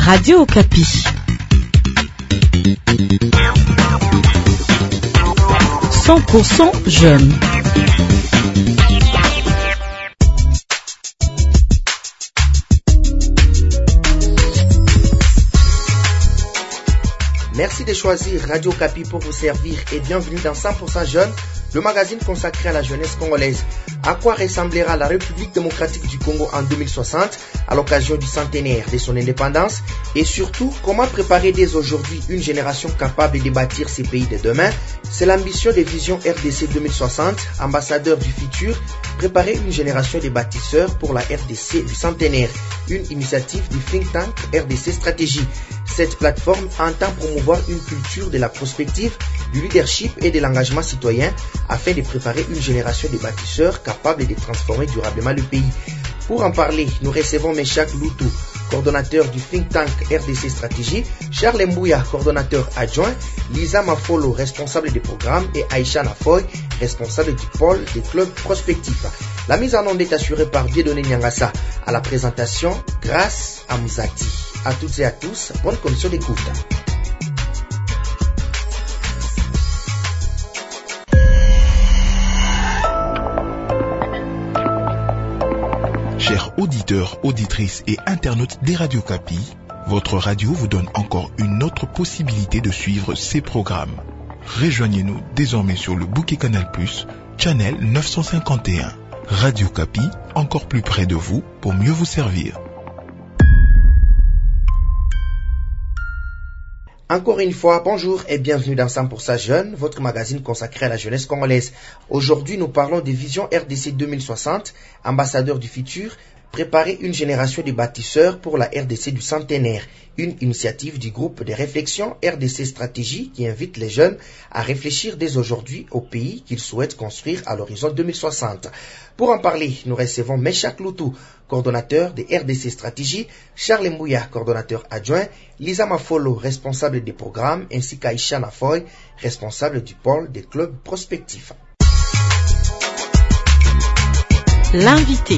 Radio Okapi. « 100% jeunes ». Merci de choisir Radio Okapi pour vous servir et bienvenue dans 100% Jeunes, le magazine consacré à la jeunesse congolaise. À quoi ressemblera la République démocratique du Congo en 2060 à l'occasion du centenaire de son indépendance et surtout comment préparer dès aujourd'hui une génération capable de bâtir ces pays de demain. C'est l'ambition des visions RDC 2060, ambassadeur du futur, préparer une génération de bâtisseurs pour la RDC du centenaire, une initiative du think tank RDC Stratégie. Cette plateforme entend promouvoir une culture de la prospective, du leadership et de l'engagement citoyen afin de préparer une génération de bâtisseurs capables de transformer durablement le pays. Pour en parler, nous recevons Meshak Loutou, coordonnateur du think tank RDC Stratégie, Charles Mbouya, coordonnateur adjoint, Lisa Mafolo, responsable des programmes et Aïcha Nafoy, responsable du pôle des clubs prospectifs. La mise en onde est assurée par Dieudonné Nyangassa. À la présentation, grâce à Mzati. À toutes et à tous, bonne condition d'écoute. Chers auditeurs, auditrices et internautes des Radio Okapi, votre radio vous donne encore une autre possibilité de suivre ces programmes. Rejoignez-nous désormais sur le bouquet Canal+, channel 951. Radio Okapi, encore plus près de vous pour mieux vous servir. Encore une fois, bonjour et bienvenue dans 100% Jeunes, votre magazine consacré à la jeunesse congolaise. Aujourd'hui, nous parlons des visions RDC 2060, ambassadeur du futur, préparer une génération de bâtisseurs pour la RDC du centenaire, une initiative du groupe de réflexion RDC Stratégie qui invite les jeunes à réfléchir dès aujourd'hui au pays qu'ils souhaitent construire à l'horizon 2060. Pour en parler, nous recevons Meshak Loutou, coordonnateur de RDC Stratégie, Charles Mbouya, coordonnateur adjoint, Lisa Mafolo, responsable des programmes, ainsi qu'Aïcha Nafoy, responsable du pôle des clubs prospectifs. L'invité.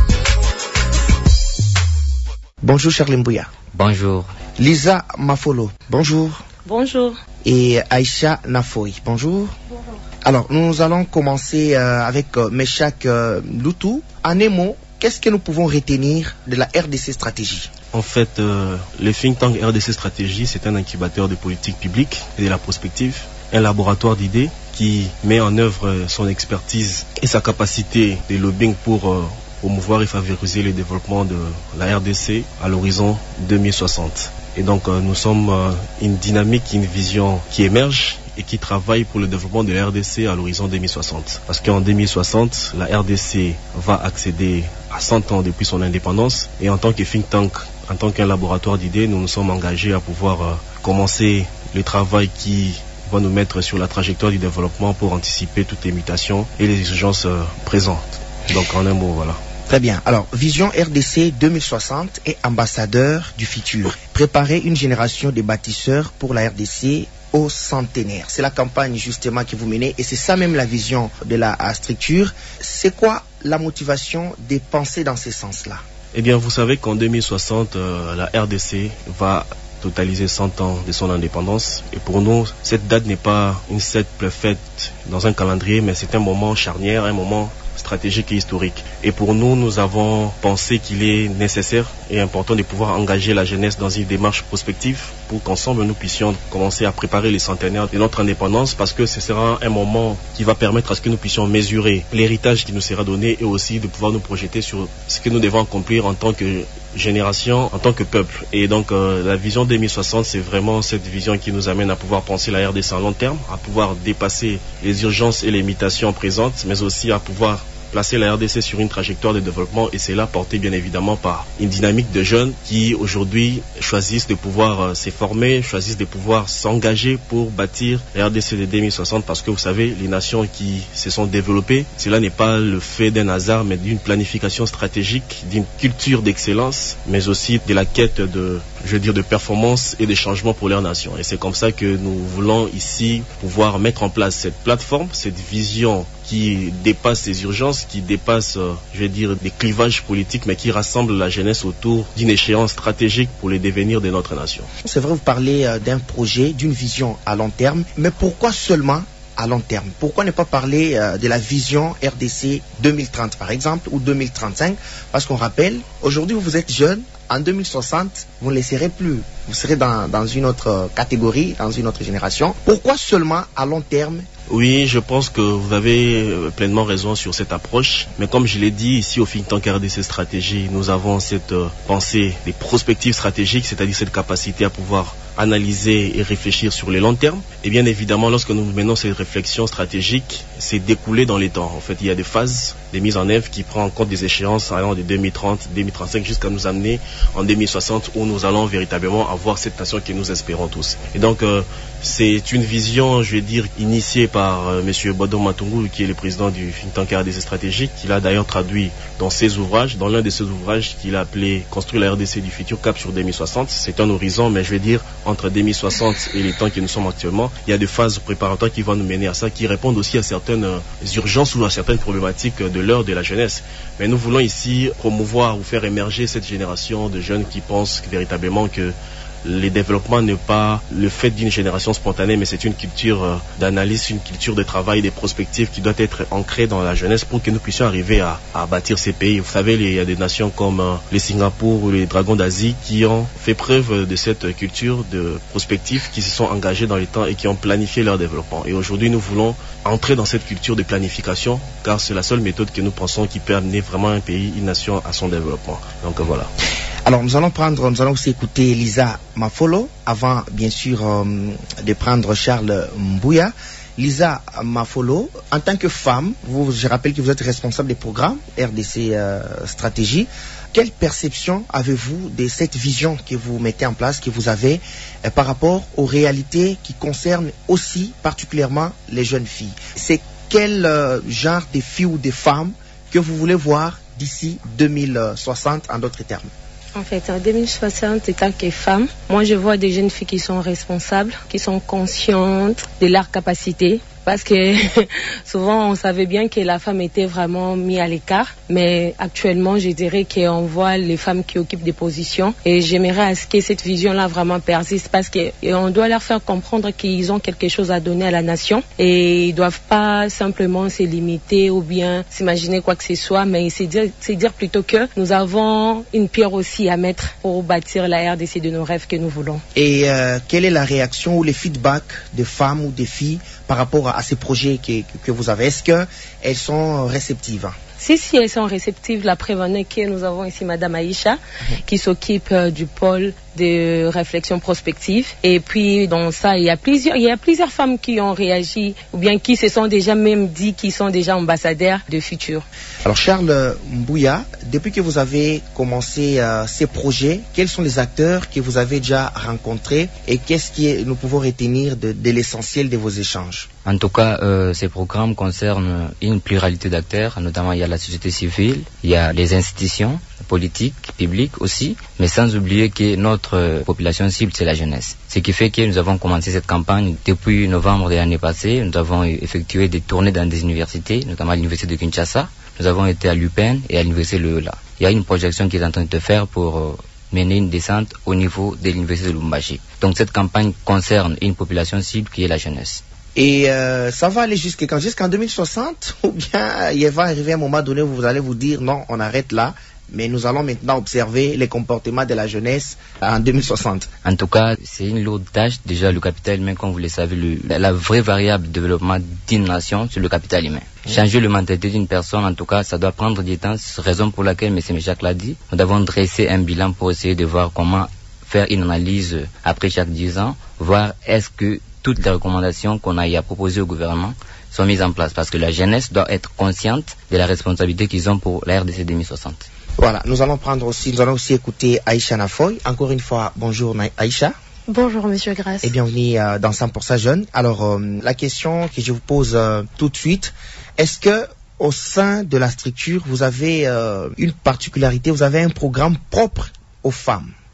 Bonjour Charles Mbouya. Bonjour. Lisa Mafolo, bonjour. Bonjour. Et Aïcha Nafoy, bonjour. Bonjour. Alors, nous allons commencer avec Meshak Loutou. En un mot, qu'est-ce que nous pouvons retenir de la RDC Stratégie? En fait, le think tank RDC Stratégie, c'est un incubateur de politique publique et de la prospective, un laboratoire d'idées qui met en œuvre son expertise et sa capacité de lobbying pour promouvoir et favoriser le développement de la RDC à l'horizon 2060. Et donc nous sommes une dynamique, une vision qui émerge et qui travaille pour le développement de la RDC à l'horizon 2060. Parce qu'en 2060, la RDC va accéder à 100 ans depuis son indépendance. Et en tant que think tank, en tant qu'un laboratoire d'idées, nous nous sommes engagés à pouvoir commencer le travail qui va nous mettre sur la trajectoire du développement pour anticiper toutes les mutations et les exigences présentes. Donc en un mot, voilà. Très bien. Alors, Vision RDC 2060 est ambassadeur du futur. Préparer une génération de bâtisseurs pour la RDC au centenaire. C'est la campagne justement que vous menez et c'est ça même la vision de la structure. C'est quoi la motivation de penser dans ce sens-là? Eh bien, vous savez qu'en 2060, la RDC va totaliser 100 ans de son indépendance. Et pour nous, cette date n'est pas une simple fête dans un calendrier, mais c'est un moment charnière, un moment stratégique et historique. Et pour nous, nous avons pensé qu'il est nécessaire et important de pouvoir engager la jeunesse dans une démarche prospective pour qu'ensemble nous puissions commencer à préparer les centenaires de notre indépendance, parce que ce sera un moment qui va permettre à ce que nous puissions mesurer l'héritage qui nous sera donné et aussi de pouvoir nous projeter sur ce que nous devons accomplir en tant que génération, en tant que peuple. Et donc la vision 2060, c'est vraiment cette vision qui nous amène à pouvoir penser la RDC à long terme, à pouvoir dépasser les urgences et les limitations présentes, mais aussi à pouvoir placer la RDC sur une trajectoire de développement, et c'est là porté bien évidemment par une dynamique de jeunes qui aujourd'hui choisissent de pouvoir se former, choisissent de pouvoir s'engager pour bâtir la RDC de 2060, parce que vous savez, les nations qui se sont développées, cela n'est pas le fait d'un hasard, mais d'une planification stratégique, d'une culture d'excellence, mais aussi de la quête de de performance et de changement pour leur nation. Et c'est comme ça que nous voulons ici pouvoir mettre en place cette plateforme, cette vision qui dépasse les urgences, qui dépasse, des clivages politiques, mais qui rassemble la jeunesse autour d'une échéance stratégique pour le devenir de notre nation. C'est vrai, vous parlez d'un projet, d'une vision à long terme, mais pourquoi seulement à long terme? Pourquoi ne pas parler de la vision RDC 2030 par exemple ou 2035? Parce qu'on rappelle, aujourd'hui vous êtes jeune, en 2060 vous ne le serez plus, vous serez dans une autre catégorie, dans une autre génération. Pourquoi seulement à long terme? Oui, je pense que vous avez pleinement raison sur cette approche. Mais comme je l'ai dit, ici au think tank RDC Stratégie, nous avons cette pensée des prospectives stratégiques, c'est-à-dire cette capacité à pouvoir analyser et réfléchir sur les longs termes. Et bien évidemment, lorsque nous menons cette réflexion stratégique, c'est découlé dans les temps. En fait, il y a des phases, des mises en œuvre qui prennent en compte des échéances allant de 2030, 2035 jusqu'à nous amener en 2060 où nous allons véritablement avoir cette nation que nous espérons tous. Et donc, c'est une vision, initiée par M. Bodo Matungu, qui est le président du think tank RDC Stratégique, qu'il a d'ailleurs traduit dans ses ouvrages, dans l'un de ses ouvrages qu'il a appelé « Construire la RDC du futur, cap sur 2060 ». C'est un horizon, mais entre 2060 et les temps que nous sommes actuellement, il y a des phases préparatoires qui vont nous mener à ça, qui répondent aussi à certaines urgences ou à certaines problématiques de l'heure de la jeunesse. Mais nous voulons ici promouvoir ou faire émerger cette génération de jeunes qui pensent véritablement que le développement n'est pas le fait d'une génération spontanée, mais c'est une culture d'analyse, une culture de travail, des prospectives qui doit être ancrée dans la jeunesse pour que nous puissions arriver à bâtir ces pays. Vous savez, il y a des nations comme le Singapour ou les Dragons d'Asie qui ont fait preuve de cette culture de prospective, qui se sont engagés dans les temps et qui ont planifié leur développement. Et aujourd'hui, nous voulons entrer dans cette culture de planification, car c'est la seule méthode que nous pensons qui peut amener vraiment un pays, une nation à son développement. Donc voilà. Alors nous allons aussi écouter Lisa Mafolo avant bien sûr de prendre Charles Mbouya. Lisa Mafolo, en tant que femme, je rappelle que vous êtes responsable des programmes RDC Stratégie. Quelle perception avez-vous de cette vision que vous mettez en place, que vous avez par rapport aux réalités qui concernent aussi particulièrement les jeunes filles? C'est quel genre de filles ou de femmes que vous voulez voir d'ici 2060 en d'autres termes? En fait, en 2060, en tant que femme, moi je vois des jeunes filles qui sont responsables, qui sont conscientes de leurs capacités. Parce que souvent on savait bien que la femme était vraiment mise à l'écart, mais actuellement je dirais qu'on voit les femmes qui occupent des positions et j'aimerais à ce que cette vision-là vraiment persiste parce qu'on doit leur faire comprendre qu'ils ont quelque chose à donner à la nation et ils ne doivent pas simplement se limiter ou bien s'imaginer quoi que ce soit, mais c'est dire plutôt que nous avons une pierre aussi à mettre pour bâtir la RDC de nos rêves que nous voulons. Et quelle est la réaction ou les feedbacks des femmes ou des filles par rapport à ces projets que vous avez? Est-ce qu'elles sont réceptives? Si, elles sont réceptives. La preuve est que nous avons ici Madame Aïcha qui s'occupe du pôle de réflexion prospective. Et puis, dans ça, il y a plusieurs femmes qui ont réagi ou bien qui se sont déjà même dit qu'ils sont déjà ambassadeurs de futur. Alors, Charles Mbouya, depuis que vous avez commencé ces projets, quels sont les acteurs que vous avez déjà rencontrés et qu'est-ce que nous pouvons retenir de l'essentiel de vos échanges? En tout cas, ces programmes concernent une pluralité d'acteurs, notamment il y a la société civile, il y a les institutions politiques, publiques aussi, mais sans oublier que notre population cible, c'est la jeunesse. Ce qui fait que nous avons commencé cette campagne depuis novembre de l'année passée. Nous avons effectué des tournées dans des universités, notamment à l'université de Kinshasa. Nous avons été à l'UPEN et à l'université de Loyola. Il y a une projection qui est en train de se faire pour mener une descente au niveau de l'université de Lubumbashi. Donc cette campagne concerne une population cible qui est la jeunesse. Et ça va aller jusqu'en 2060 ou bien il va arriver un moment donné où vous allez vous dire non, on arrête là, mais nous allons maintenant observer les comportements de la jeunesse en 2060. En tout cas, c'est une lourde tâche. Déjà, le capital humain, comme vous le savez, la vraie variable de développement d'une nation, c'est le capital humain. Changer la mentalité d'une personne, en tout cas, ça doit prendre du temps. C'est la raison pour laquelle, M. Méchac l'a dit, nous devons dresser un bilan pour essayer de voir comment faire une analyse après chaque 10 ans, voir est-ce que toutes les recommandations qu'on a proposées au gouvernement sont mises en place. Parce que la jeunesse doit être consciente de la responsabilité qu'ils ont pour la RDC 2060. Voilà, nous allons aussi écouter Aïcha Nafoy. Encore une fois, bonjour Aïcha. Bonjour Monsieur Grasse. Et bienvenue dans 100% Jeunes. Alors, la question que je vous pose tout de suite, est-ce que au sein de la structure, vous avez une particularité, vous avez un programme propre aux femmes?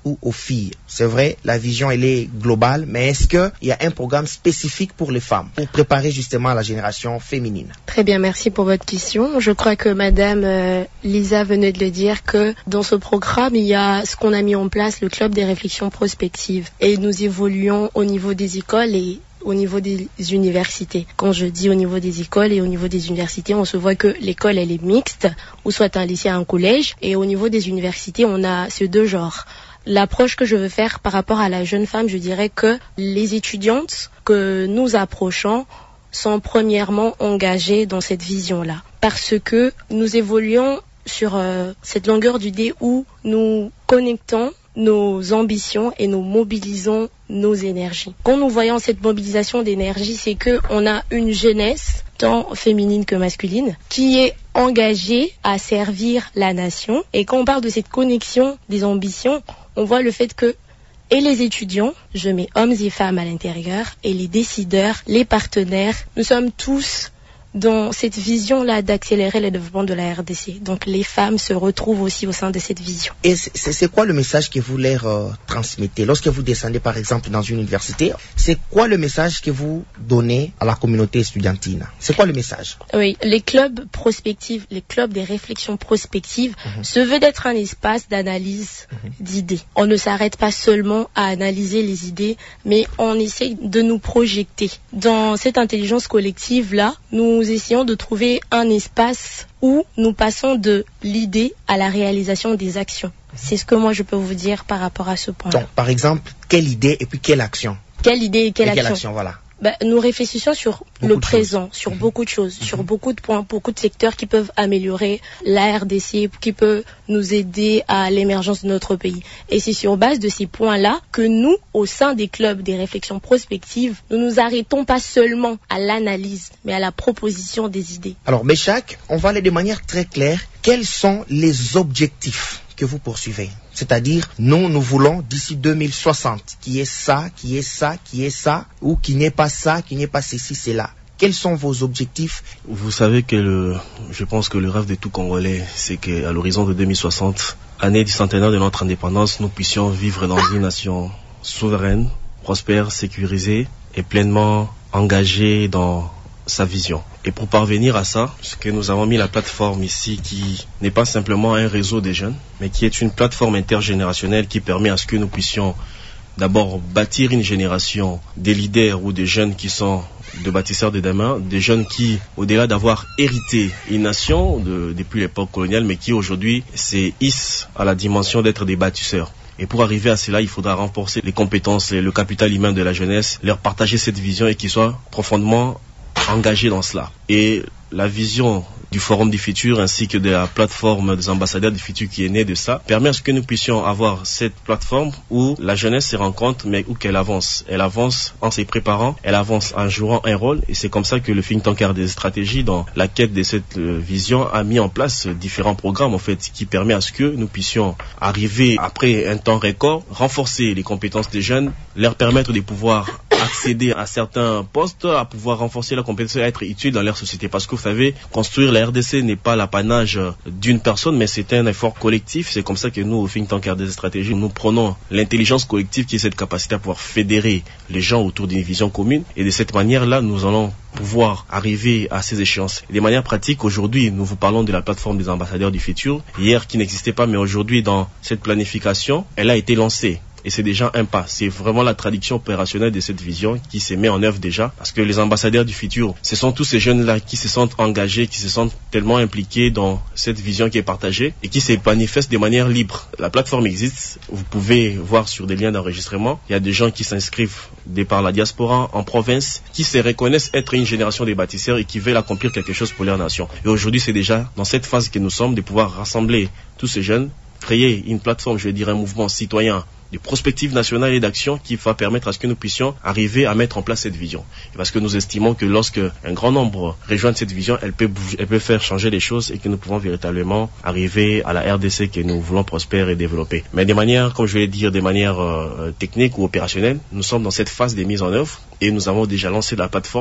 ou aux filles? C'est vrai, la vision elle est globale, mais est-ce qu'il y a un programme spécifique pour les femmes, pour préparer justement la génération féminine? Très bien, merci pour votre question. Je crois que Madame Lisa venait de le dire, que dans ce programme, il y a ce qu'on a mis en place, le club des réflexions prospectives. Et nous évoluons au niveau des écoles et au niveau des universités. Quand je dis au niveau des écoles et au niveau des universités, on se voit que l'école elle est mixte, ou soit un lycée, un collège, et au niveau des universités, on a ces deux genres. L'approche que je veux faire par rapport à la jeune femme, je dirais que les étudiantes que nous approchons sont premièrement engagées dans cette vision-là, parce que nous évoluons sur cette longueur d'idée où nous connectons nos ambitions et nous mobilisons nos énergies. Quand nous voyons cette mobilisation d'énergie, c'est que on a une jeunesse, tant féminine que masculine, qui est engagée à servir la nation. Et quand on parle de cette connexion des ambitions, on voit le fait que et les étudiants, je mets hommes et femmes à l'intérieur, et les décideurs, les partenaires, nous sommes tous dans cette vision-là d'accélérer le développement de la RDC. Donc les femmes se retrouvent aussi au sein de cette vision. Et c'est quoi le message que vous leur transmettez lorsque vous descendez par exemple dans une université? C'est quoi le message que vous donnez à la communauté estudiantine? C'est quoi le message? Oui, les clubs prospectifs, les clubs des réflexions prospectives se veut d'être un espace d'analyse d'idées. On ne s'arrête pas seulement à analyser les idées, mais on essaie de nous projeter. Dans cette intelligence collective-là, nous essayons de trouver un espace où nous passons de l'idée à la réalisation des actions. C'est ce que moi je peux vous dire par rapport à ce point. Donc, par exemple, quelle idée et puis quelle action? Quelle idée et quelle action, voilà. Nous réfléchissons sur le présent, sur beaucoup de choses, sur beaucoup de points, beaucoup de secteurs qui peuvent améliorer la RDC, qui peuvent nous aider à l'émergence de notre pays. Et c'est sur base de ces points-là que nous, au sein des clubs des réflexions prospectives, nous nous arrêtons pas seulement à l'analyse, mais à la proposition des idées. Alors, Méchac, on va aller de manière très claire. Quels sont les objectifs que vous poursuivez? C'est-à-dire, nous voulons d'ici 2060, qui est ça, qui est ça, qui est ça, ou qui n'est pas ça, qui n'est pas ceci, cela. Quels sont vos objectifs? Vous savez que je pense que le rêve de tout Congolais, c'est qu'à l'horizon de 2060, année du centenaire de notre indépendance, nous puissions vivre dans une nation souveraine, prospère, sécurisée et pleinement engagée dans sa vision. Et pour parvenir à ça, ce que nous avons mis la plateforme ici, qui n'est pas simplement un réseau des jeunes, mais qui est une plateforme intergénérationnelle qui permet à ce que nous puissions d'abord bâtir une génération des leaders ou des jeunes qui sont de bâtisseurs de demain, des jeunes qui, au-delà d'avoir hérité une nation depuis l'époque coloniale, mais qui aujourd'hui se hissent à la dimension d'être des bâtisseurs. Et pour arriver à cela, il faudra renforcer les compétences et le capital humain de la jeunesse, leur partager cette vision et qu'ils soient profondément engagés dans cela. Et la vision du Forum du Futur ainsi que de la plateforme des ambassadeurs du futur qui est née de ça permet à ce que nous puissions avoir cette plateforme où la jeunesse se rencontre mais où qu'elle avance. Elle avance en se préparant, elle avance en jouant un rôle et c'est comme ça que le think tank des stratégies dans la quête de cette vision a mis en place différents programmes en fait qui permet à ce que nous puissions arriver après un temps record, renforcer les compétences des jeunes, leur permettre de pouvoir accéder à certains postes, à pouvoir renforcer la compétence et à être utile dans leur société. Parce que vous savez, construire la RDC n'est pas l'apanage d'une personne, mais c'est un effort collectif. C'est comme ça que nous, au think tank RDC Stratégie, nous prenons l'intelligence collective qui est cette capacité à pouvoir fédérer les gens autour d'une vision commune. Et de cette manière-là, nous allons pouvoir arriver à ces échéances. Et de manière pratique, aujourd'hui, nous vous parlons de la plateforme des ambassadeurs du futur. Hier, qui n'existait pas, mais aujourd'hui, dans cette planification, elle a été lancée. Et c'est déjà un pas. C'est vraiment la traduction opérationnelle de cette vision qui se met en œuvre déjà. Parce que les ambassadeurs du futur, ce sont tous ces jeunes-là qui se sentent engagés, qui se sentent tellement impliqués dans cette vision qui est partagée et qui se manifestent de manière libre. La plateforme existe. Vous pouvez voir sur des liens d'enregistrement. Il y a des gens qui s'inscrivent de par la diaspora, en province, qui se reconnaissent être une génération des bâtisseurs et qui veulent accomplir quelque chose pour leur nation. Et aujourd'hui, c'est déjà dans cette phase que nous sommes de pouvoir rassembler tous ces jeunes, créer une plateforme, je vais dire un mouvement citoyen de prospective nationale et d'action qui va permettre à ce que nous puissions arriver à mettre en place cette vision. Et parce que nous estimons que lorsque un grand nombre rejoignent cette vision, elle peut faire changer les choses et que nous pouvons véritablement arriver à la RDC que nous voulons prospérer et développer. Mais de manière, comme je vais dire, de manière technique ou opérationnelle, nous sommes dans cette phase de mise en œuvre et nous avons déjà lancé la plateforme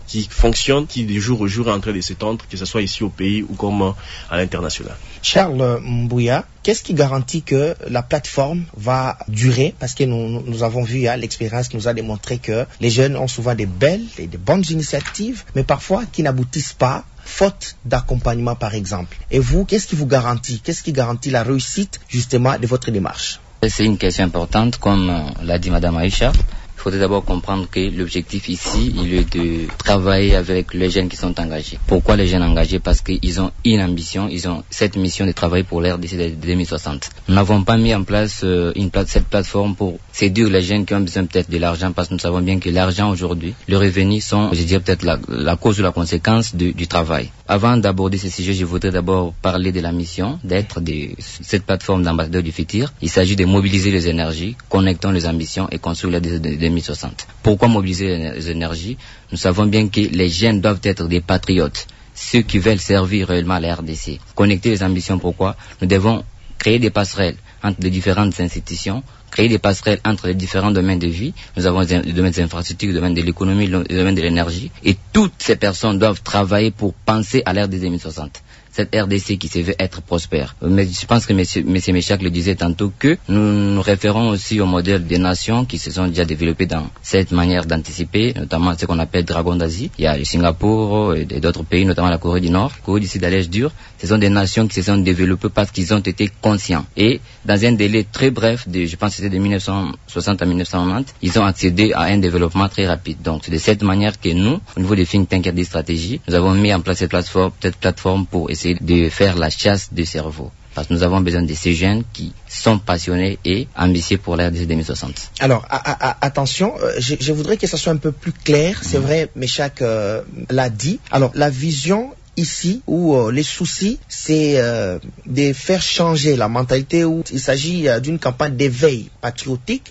qui fonctionne, qui de jour au jour est en train de s'étendre, que ce soit ici au pays ou comme à l'international. Charles Mbouya, qu'est-ce qui garantit que la plateforme va durer? Parce que nous avons vu, l'expérience nous a démontré que les jeunes ont souvent des belles et des bonnes initiatives, mais parfois qui n'aboutissent pas, faute d'accompagnement par exemple. Et vous, qu'est-ce qui vous garantit? Qu'est-ce qui garantit la réussite justement de votre démarche? C'est une question importante, comme l'a dit Madame Aïcha. Il faudrait d'abord comprendre que l'objectif ici, il est de travailler avec les jeunes qui sont engagés. Pourquoi les jeunes engagés? Parce qu'ils ont une ambition, ils ont cette mission de travailler pour l'RDC de 2060. Nous n'avons pas mis en place cette plateforme pour séduire les jeunes qui ont besoin peut-être de l'argent, parce que nous savons bien que l'argent aujourd'hui, les revenus sont, je dirais peut-être la cause ou la conséquence du travail. Avant d'aborder ce sujet, je voudrais d'abord parler de la mission d'être de cette plateforme d'ambassadeurs du futur. Il s'agit de mobiliser les énergies, connectons les ambitions et construire l'RDC de 2060. Pourquoi mobiliser les énergies? Nous savons bien que les jeunes doivent être des patriotes, ceux qui veulent servir réellement la RDC. Connecter les ambitions, pourquoi? Nous devons créer des passerelles entre les différentes institutions, créer des passerelles entre les différents domaines de vie. Nous avons le domaine des infrastructures, le domaine de l'économie, le domaine de l'énergie. Et toutes ces personnes doivent travailler pour penser à l'RDC 2060. Cette RDC qui se veut être prospère. Mais je pense que M. Méchac le disait tantôt que nous nous référons aussi au modèle des nations qui se sont déjà développées dans cette manière d'anticiper, notamment ce qu'on appelle Dragon d'Asie. Il y a le Singapour et d'autres pays, notamment la Corée du Nord, Corée du Sud à l'âge dur. Ce sont des nations qui se sont développées parce qu'ils ont été conscients. Et dans un délai très bref, je pense que c'était de 1960 à 1990, ils ont accédé à un développement très rapide. Donc c'est de cette manière que nous, au niveau des think tanks et des stratégies, nous avons mis en place cette plateforme pour essayer de faire la chasse du cerveau. Parce que nous avons besoin de ces jeunes qui sont passionnés et ambitieux pour l'RDC 2060. Alors, attention, je voudrais que ça soit un peu plus clair. C'est vrai, Méchac l'a dit. Alors, la vision ici, où les soucis, c'est de faire changer la mentalité, où il s'agit d'une campagne d'éveil patriotique,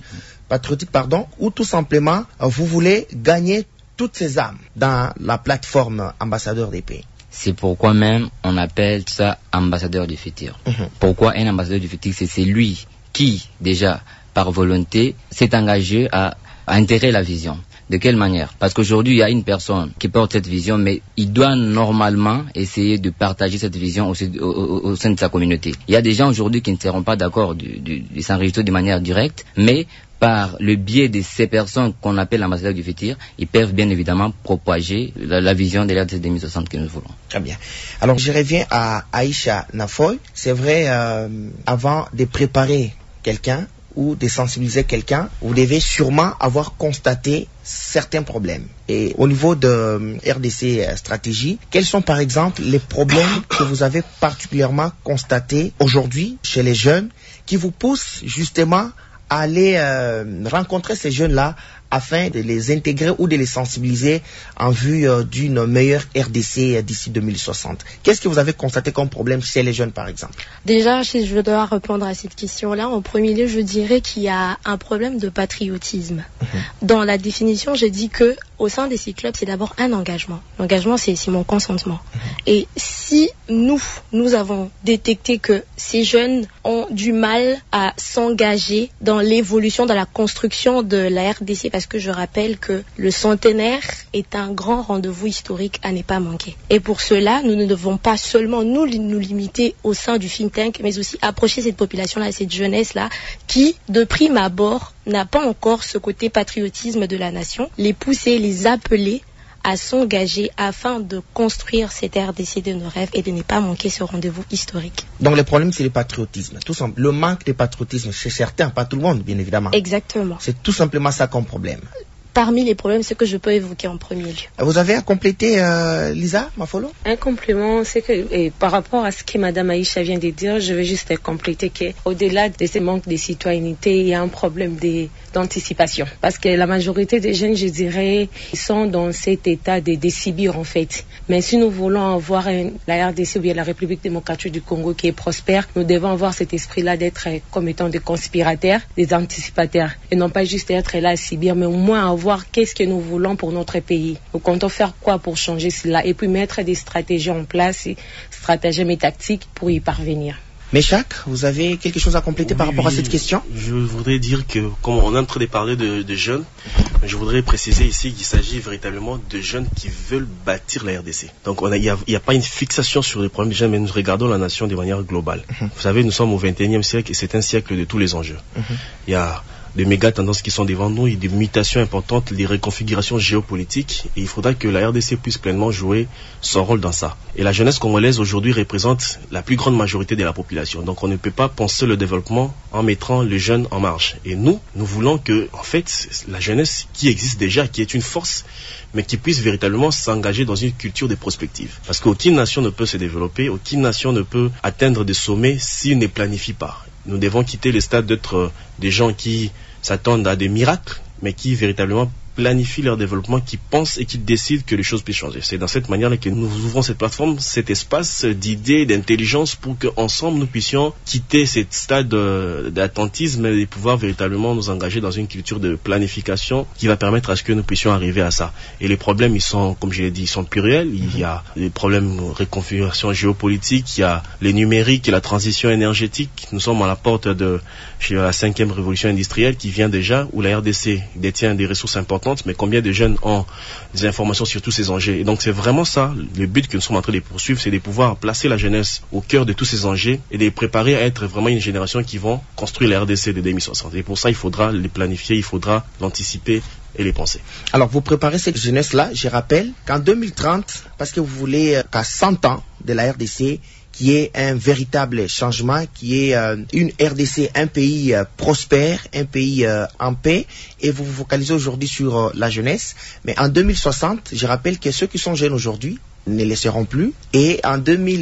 où tout simplement, vous voulez gagner toutes ces âmes dans la plateforme ambassadeur des pays. C'est pourquoi même on appelle ça ambassadeur du futur. Pourquoi un ambassadeur du futur? C'est celui qui, déjà, par volonté, s'est engagé à intégrer la vision. De quelle manière? Parce qu'aujourd'hui, il y a une personne qui porte cette vision, mais il doit normalement essayer de partager cette vision au sein de sa communauté. Il y a des gens aujourd'hui qui ne seront pas d'accord de s'enregistrer de manière directe, mais par le biais de ces personnes qu'on appelle ambassadeurs du futur, ils peuvent bien évidemment propager la vision de l'RDC 2060 que nous voulons. Très bien. Alors, je reviens à Aïcha Nafoy. C'est vrai, avant de préparer quelqu'un ou de sensibiliser quelqu'un, vous devez sûrement avoir constaté certains problèmes. Et au niveau de RDC Stratégie, quels sont par exemple les problèmes que vous avez particulièrement constatés aujourd'hui chez les jeunes qui vous poussent justement à aller rencontrer ces jeunes-là afin de les intégrer ou de les sensibiliser en vue d'une meilleure RDC d'ici 2060. Qu'est-ce que vous avez constaté comme problème chez les jeunes, par exemple? Déjà, si je dois répondre à cette question-là, en premier lieu, je dirais qu'il y a un problème de patriotisme. Dans la définition, j'ai dit que au sein des cyclubs, c'est d'abord un engagement. L'engagement, c'est mon consentement. Et si nous avons détecté que ces jeunes ont du mal à s'engager dans l'évolution, dans la construction de la RDC, parce que je rappelle que le centenaire est un grand rendez-vous historique à ne pas manquer. Et pour cela, nous ne devons pas seulement nous limiter au sein du think tank, mais aussi approcher cette population-là, cette jeunesse-là, qui, de prime abord, n'a pas encore ce côté patriotisme de la nation, les pousser, les appeler à s'engager afin de construire cette RDC de nos rêves et de ne pas manquer ce rendez-vous historique. Donc le problème, c'est le patriotisme. Tout simple. Le manque de patriotisme chez certains, pas tout le monde, bien évidemment. Exactement. C'est tout simplement ça comme problème. Parmi les problèmes, ce que je peux évoquer en premier lieu. Vous avez à compléter, Lisa Mafolo? Un complément, c'est que par rapport à ce que Madame Aïcha vient de dire, je vais juste compléter qu'au-delà de ce manque de citoyenneté, il y a un problème d'anticipation. Parce que la majorité des jeunes, je dirais, ils sont dans cet état de subir en fait. Mais si nous voulons avoir la RDC ou bien la République démocratique du Congo qui est prospère, nous devons avoir cet esprit-là d'être comme étant des conspirateurs, des anticipateurs. Et non pas juste être là à subir, mais au moins avoir qu'est-ce que nous voulons pour notre pays. Nous comptons faire quoi pour changer cela et puis mettre des stratégies en place, stratégies et tactiques pour y parvenir. Méchac, vous avez quelque chose à compléter par rapport à cette question? Je voudrais dire que, comme on est en train de parler de jeunes, Je voudrais préciser ici qu'il s'agit véritablement de jeunes qui veulent bâtir la RDC. Donc il n'y a pas une fixation sur les problèmes des jeunes, mais nous regardons la nation de manière globale. Vous savez, nous sommes au XXIe siècle et c'est un siècle de tous les enjeux. Il y a des méga tendances qui sont devant nous, il y a des mutations importantes, des reconfigurations géopolitiques, et il faudra que la RDC puisse pleinement jouer son rôle dans ça. Et la jeunesse congolaise aujourd'hui représente la plus grande majorité de la population. Donc on ne peut pas penser le développement en mettant les jeunes en marge. Et nous voulons que, en fait, la jeunesse qui existe déjà, qui est une force, mais qui puisse véritablement s'engager dans une culture de prospective. Parce qu'aucune nation ne peut se développer, aucune nation ne peut atteindre des sommets s'il ne planifie pas. Nous devons quitter le stade d'être des gens qui s'attendent à des miracles, mais qui véritablement planifient leur développement, qui pensent et qui décident que les choses puissent changer. C'est dans cette manière-là que nous ouvrons cette plateforme, cet espace d'idées, d'intelligence, pour qu'ensemble nous puissions quitter ce stade d'attentisme et pouvoir véritablement nous engager dans une culture de planification qui va permettre à ce que nous puissions arriver à ça. Et les problèmes, ils sont, comme je l'ai dit, ils sont pluriels. Il y a des problèmes de reconfiguration géopolitique, il y a les numériques et la transition énergétique. Nous sommes à la porte de la 5e révolution industrielle qui vient déjà, où la RDC détient des ressources importantes, mais combien de jeunes ont des informations sur tous ces enjeux. Et donc c'est vraiment ça, le but que nous sommes en train de poursuivre, c'est de pouvoir placer la jeunesse au cœur de tous ces enjeux et de les préparer à être vraiment une génération qui vont construire la RDC de 2060. Et pour ça, il faudra les planifier, il faudra l'anticiper et les penser. Alors vous préparez cette jeunesse-là, je rappelle qu'en 2030, parce que vous voulez qu'à 100 ans de la RDC, qui est un véritable changement, qui est une RDC, un pays prospère, un pays en paix, et vous vous focalisez aujourd'hui sur la jeunesse. Mais en 2060, je rappelle que ceux qui sont jeunes aujourd'hui ne le seront plus, et en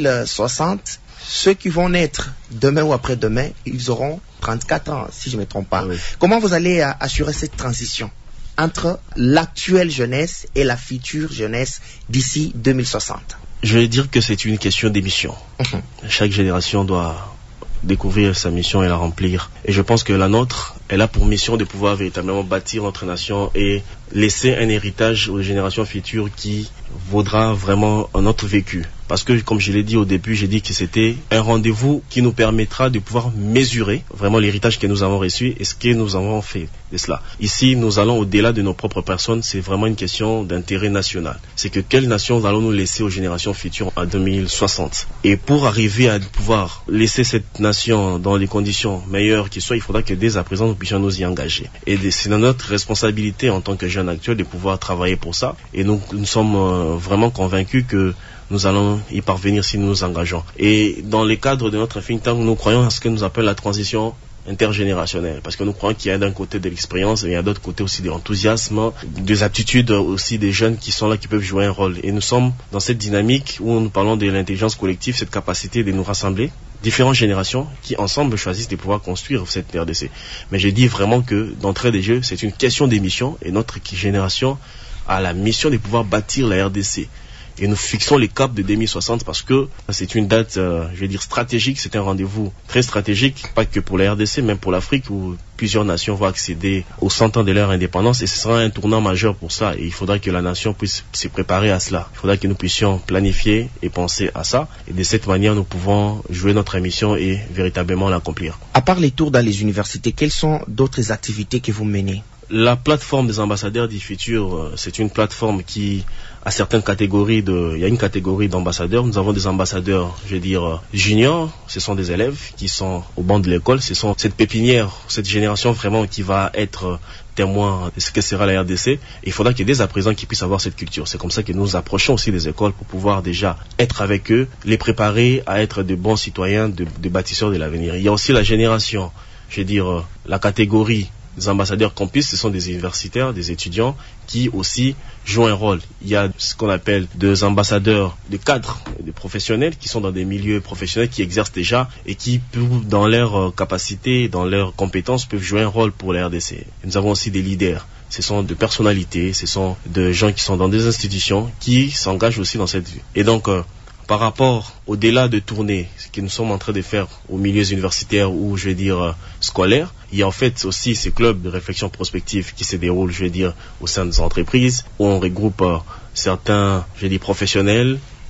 2060, ceux qui vont naître demain ou après-demain, ils auront 34 ans, si je ne me trompe pas. Oui. Comment vous allez assurer cette transition entre l'actuelle jeunesse et la future jeunesse d'ici 2060? Je vais dire que c'est une question d'émission. Chaque génération doit découvrir sa mission et la remplir. Et je pense que la nôtre, elle a pour mission de pouvoir véritablement bâtir notre nation et laisser un héritage aux générations futures qui vaudra vraiment notre vécu. Parce que, comme je l'ai dit au début, j'ai dit que c'était un rendez-vous qui nous permettra de pouvoir mesurer vraiment l'héritage que nous avons reçu et ce que nous avons fait de cela. Ici, nous allons au-delà de nos propres personnes. C'est vraiment une question d'intérêt national. C'est que quelle nation allons-nous laisser aux générations futures en 2060? Et pour arriver à pouvoir laisser cette nation dans les conditions meilleures qui soient, il faudra que dès à présent, nous puissions nous y engager. Et c'est notre responsabilité en tant que jeunes actuels de pouvoir travailler pour ça. Et nous sommes vraiment convaincus que nous allons y parvenir si nous nous engageons. Et dans le cadre de notre think tank, nous croyons à ce que nous appelons la transition intergénérationnelle, parce que nous croyons qu'il y a d'un côté de l'expérience et il y a d'autre côté aussi de l'enthousiasme, des aptitudes aussi des jeunes qui sont là, qui peuvent jouer un rôle. Et nous sommes dans cette dynamique où nous parlons de l'intelligence collective, cette capacité de nous rassembler, différentes générations qui ensemble choisissent de pouvoir construire cette RDC. Mais je dis vraiment que d'entrée des jeux, c'est une question d'émission et notre génération a la mission de pouvoir bâtir la RDC. Et nous fixons les caps de 2060 parce que c'est une date, je vais dire, stratégique. C'est un rendez-vous très stratégique, pas que pour la RDC, même pour l'Afrique, où plusieurs nations vont accéder aux 100 ans de leur indépendance. Et ce sera un tournant majeur pour ça. Et il faudra que la nation puisse se préparer à cela. Il faudra que nous puissions planifier et penser à ça. Et de cette manière, nous pouvons jouer notre mission et véritablement l'accomplir. À part les tours dans les universités, quelles sont d'autres activités que vous menez? La plateforme des ambassadeurs du futur, c'est une plateforme qui a certaines catégories il y a une catégorie d'ambassadeurs. Nous avons des ambassadeurs, je veux dire, juniors. Ce sont des élèves qui sont au banc de l'école. Ce sont cette pépinière, cette génération vraiment qui va être témoin de ce que sera la RDC. Il faudra que dès à présent qu'ils puissent avoir cette culture. C'est comme ça que nous approchons aussi des écoles pour pouvoir déjà être avec eux, les préparer à être de bons citoyens, de bâtisseurs de l'avenir. Il y a aussi la génération, je veux dire, la catégorie des ambassadeurs campus, ce sont des universitaires, des étudiants qui aussi jouent un rôle. Il y a ce qu'on appelle des ambassadeurs, des cadres, des professionnels qui sont dans des milieux professionnels, qui exercent déjà et qui, dans leur capacité, dans leurs compétences, peuvent jouer un rôle pour la RDC. Et nous avons aussi des leaders. Ce sont des personnalités, ce sont des gens qui sont dans des institutions qui s'engagent aussi dans cette vie. Et donc, par rapport au-delà de tourner, ce que nous sommes en train de faire aux milieux universitaires ou, je vais dire, scolaires, il y a en fait aussi ces clubs de réflexion prospective qui se déroulent, je vais dire, au sein des entreprises, où on regroupe certains, je vais dire, professionnels,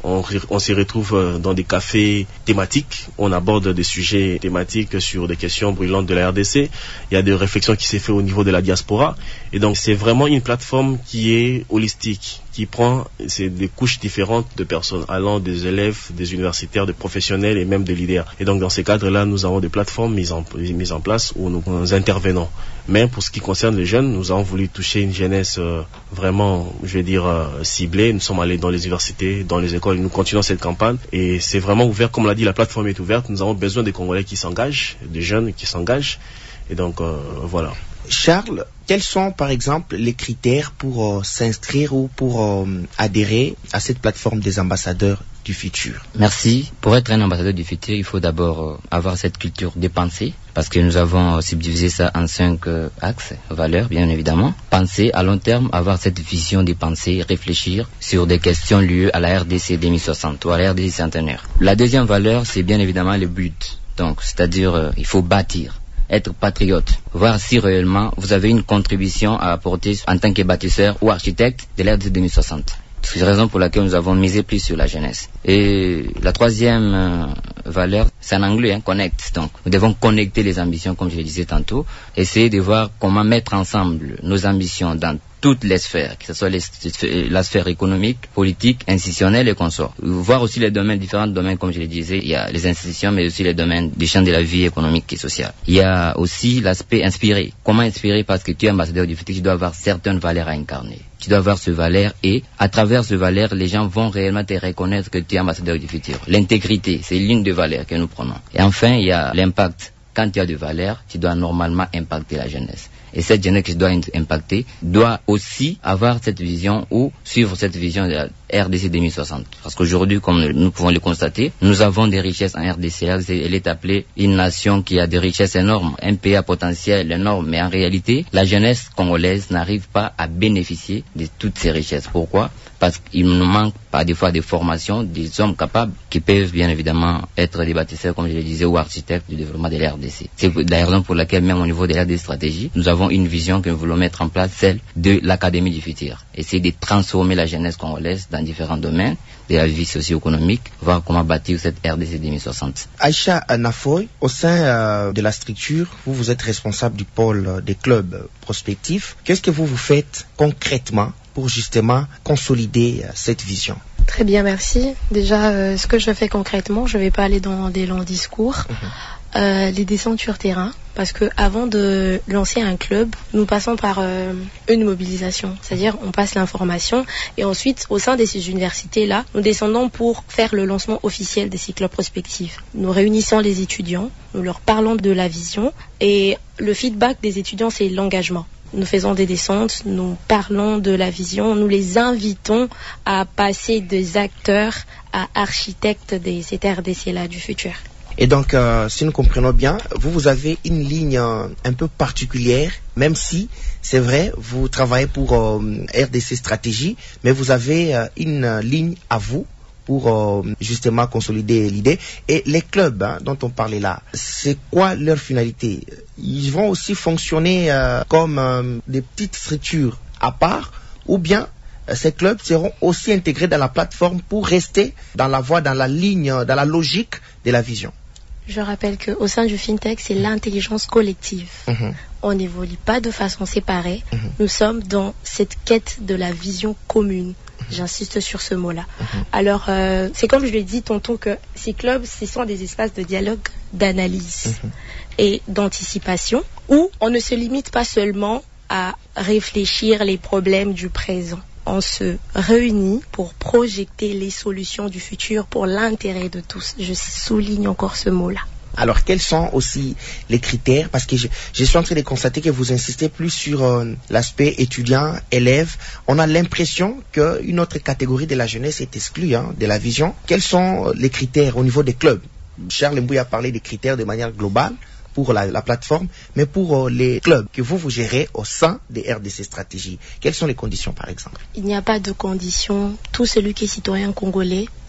on s'y retrouve dans des cafés thématiques. On aborde des sujets thématiques sur des questions brûlantes de la RDC. Il y a des réflexions qui s'est fait au niveau de la diaspora. Et donc, c'est vraiment une plateforme qui est holistique, qui prend des couches différentes de personnes, allant des élèves, des universitaires, des professionnels et même des leaders. Et donc, dans ces cadres-là, nous avons des plateformes mises en place où nous intervenons. Mais pour ce qui concerne les jeunes, nous avons voulu toucher une jeunesse vraiment, ciblée. Nous sommes allés dans les universités, dans les écoles, nous continuons cette campagne. Et c'est vraiment ouvert, comme l'a dit, la plateforme est ouverte. Nous avons besoin des Congolais qui s'engagent, des jeunes qui s'engagent. Et donc, voilà. Charles, quels sont par exemple les critères pour s'inscrire ou pour adhérer à cette plateforme des ambassadeurs du futur? Merci. Pour être un ambassadeur du futur, il faut d'abord avoir cette culture de pensée, parce que nous avons subdivisé ça en 5 axes, valeurs bien évidemment. Penser à long terme, avoir cette vision de pensée, réfléchir sur des questions liées à la RDC 2060 ou à la RDC centenaire. La deuxième valeur, c'est bien évidemment le but. Donc, c'est-à-dire, il faut bâtir. Être patriote, voir si réellement vous avez une contribution à apporter en tant que bâtisseur ou architecte de l'ère de 2060. C'est la raison pour laquelle nous avons misé plus sur la jeunesse. Et la troisième valeur, c'est en anglais, connect. Donc, nous devons connecter les ambitions, comme je le disais tantôt, essayer de voir comment mettre ensemble nos ambitions dans toutes les sphères, que ce soit la sphère économique, politique, institutionnelle et consorts. Voir aussi les domaines, différents domaines, comme je le disais, il y a les institutions, mais aussi les domaines des champs de la vie économique et sociale. Il y a aussi l'aspect inspiré. Comment inspirer? Parce que tu es ambassadeur du futur, tu dois avoir certaines valeurs à incarner. Tu dois avoir ce valeur et, à travers ce valeur, les gens vont réellement te reconnaître que tu es ambassadeur du futur. L'intégrité, c'est l'une des valeurs que nous prenons. Et enfin, il y a l'impact. Quand tu as des valeurs, tu dois normalement impacter la jeunesse. Et cette jeunesse qui doit impacter doit aussi avoir cette vision ou suivre cette vision de la RDC 2060. Parce qu'aujourd'hui, comme nous pouvons le constater, nous avons des richesses en RDC. Elle est appelée une nation qui a des richesses énormes, un pays à potentiel énorme. Mais en réalité, la jeunesse congolaise n'arrive pas à bénéficier de toutes ces richesses. Pourquoi? Parce qu'il nous manque par des fois des formations, des hommes capables qui peuvent bien évidemment être des bâtisseurs, comme je le disais, ou architectes du développement de l'RDC. C'est la raison pour laquelle même au niveau de l'RDC stratégie, nous avons une vision que nous voulons mettre en place, celle de l'Académie du futur. Essayer de transformer la jeunesse congolaise dans différents domaines de la vie socio-économique, voir comment bâtir cette RDC 2060. Aïcha Nafoy, au sein de la structure, vous êtes responsable du pôle des clubs prospectifs. Qu'est-ce que vous faites concrètement pour justement consolider cette vision? Très bien, merci. Déjà, ce que je fais concrètement, je ne vais pas aller dans des longs discours. Les descentes sur terrain, parce que avant de lancer un club, nous passons par une mobilisation, c'est-à-dire on passe l'information et ensuite au sein de ces universités-là, nous descendons pour faire le lancement officiel des cycles prospectifs. Nous réunissons les étudiants, nous leur parlons de la vision et le feedback des étudiants, c'est l'engagement. Nous faisons des descentes, nous parlons de la vision, nous les invitons à passer des acteurs à architectes de cette RDC-là du futur. Et donc, si nous comprenons bien, vous avez une ligne un peu particulière, même si, c'est vrai, vous travaillez pour RDC Stratégie, mais vous avez une ligne à vous pour justement consolider l'idée. Et les clubs dont on parlait là, c'est quoi leur finalité? Ils vont aussi fonctionner comme des petites structures à part, ou bien ces clubs seront aussi intégrés dans la plateforme pour rester dans la voie, dans la ligne, dans la logique de la vision? Je rappelle qu'au sein du FinTech, c'est l'intelligence collective. On n'évolue pas de façon séparée. Nous sommes dans cette quête de la vision commune. J'insiste sur ce mot-là. Alors, c'est comme je l'ai dit tantôt que ces clubs, ce sont des espaces de dialogue, d'analyse et d'anticipation où on ne se limite pas seulement à réfléchir les problèmes du présent. On se réunit pour projeter les solutions du futur pour l'intérêt de tous. Je souligne encore ce mot-là. Alors, quels sont aussi les critères? Parce que je suis en train de constater que vous insistez plus sur l'aspect étudiant, élève. On a l'impression qu'une autre catégorie de la jeunesse est exclue de la vision. Quels sont les critères au niveau des clubs? Charles Mbouy a parlé des critères de manière globale pour la plateforme, mais pour les clubs que vous gérez au sein des RDC Stratégie, quelles sont les conditions par exemple? Il n'y a pas de conditions. Tout celui qui est citoyen congolais